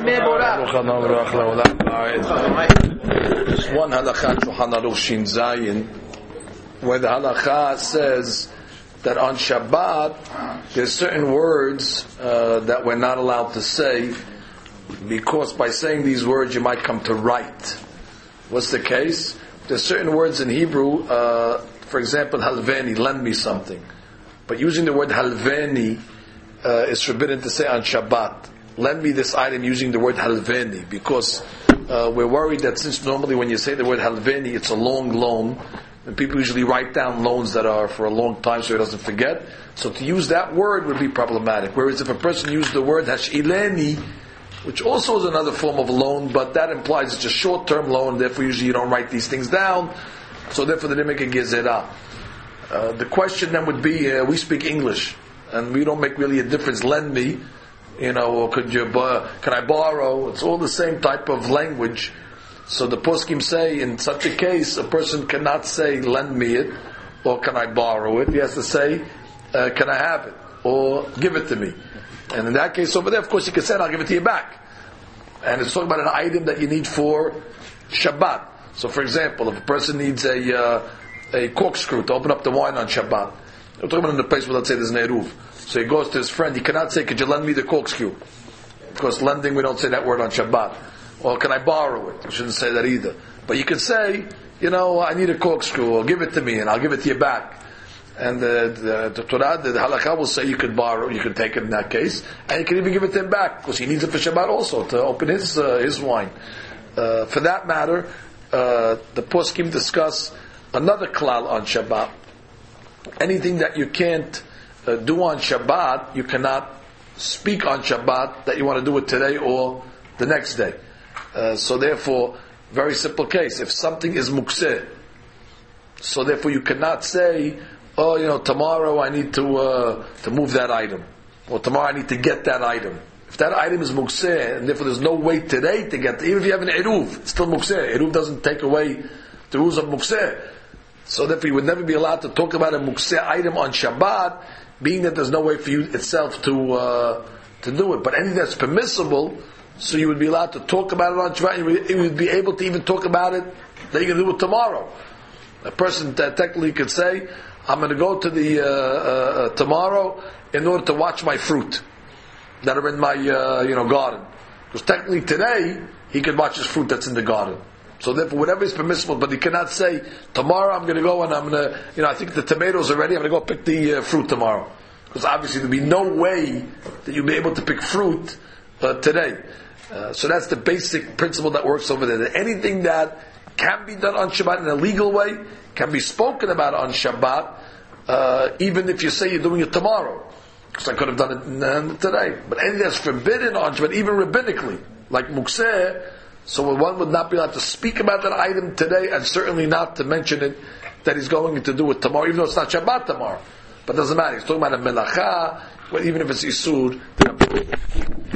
one halakha Shulchan Aruch Shin Zayin, where the halakha says that on Shabbat there's certain words that we're not allowed to say, because by saying these words you might come to write. What's the case? There's certain words in Hebrew, for example, halveni, lend me something. But using the word halveni is forbidden to say on Shabbat. Lend me this item using the word halveni, because we're worried that since normally when you say the word halveni, it's a long loan, and people usually write down loans that are for a long time so he doesn't forget. So to use that word would be problematic. Whereas if a person used the word hashileni, which also is another form of loan, but that implies it's a short-term loan, therefore usually you don't write these things down, so therefore they didn't make a gezerah. The question then would be, we speak English, and we don't make really a difference, lend me, or can I borrow? It's all the same type of language. So the poskim say, in such a case, a person cannot say, lend me it, or can I borrow it? He has to say, can I have it? Or give it to me. And in that case over there, of course, you can say, I'll give it to you back. And it's talking about an item that you need for Shabbat. So for example, if a person needs a corkscrew to open up the wine on Shabbat, we're talking about in the place where, let's say, there's an eruv. So he goes to his friend, he cannot say, could you lend me the corkscrew? Because lending, we don't say that word on Shabbat. Or can I borrow it? We shouldn't say that either. But you can say, I need a corkscrew, or give it to me, and I'll give it to you back. And the Torah, the halakha will say you could borrow, you can take it in that case, and you can even give it to him back, because he needs it for Shabbat also, to open his wine. For that matter, the poskim discuss another klal on Shabbat. Anything that you can't do on Shabbat, you cannot speak on Shabbat that you want to do it today or the next day. So therefore, very simple case. If something is mukseh, so therefore you cannot say, tomorrow I need to move that item, or tomorrow I need to get that item. If that item is mukseh, and therefore there's no way today to get, even if you have an eruv, it's still mukseh. Eruv doesn't take away the rules of mukseh. So therefore you would never be allowed to talk about a mukseh item on Shabbat, being that there's no way for you itself to do it. But anything that's permissible, so you would be allowed to talk about it on Shabbat, you would be able to even talk about it that you're going to do it tomorrow. A person technically could say, I'm going to go to the tomorrow in order to watch my fruit that are in my garden. Because technically today he can watch his fruit that's in the garden. So therefore, whatever is permissible, but he cannot say tomorrow I'm going to go and I'm going to I think the tomatoes are ready. I'm going to go pick the fruit tomorrow. Because obviously there'll be no way that you'll be able to pick fruit today. So that's the basic principle that works over there. That anything that can be done on Shabbat in a legal way can be spoken about on Shabbat, even if you say you're doing it tomorrow. Because I could have done it today. But anything that's forbidden on Shabbat, even rabbinically, like mukseh, so one would not be allowed to speak about that item today, and certainly not to mention it that he's going to do it tomorrow, even though it's not Shabbat tomorrow. But it doesn't matter. He's talking about a melacha, even if it's isur.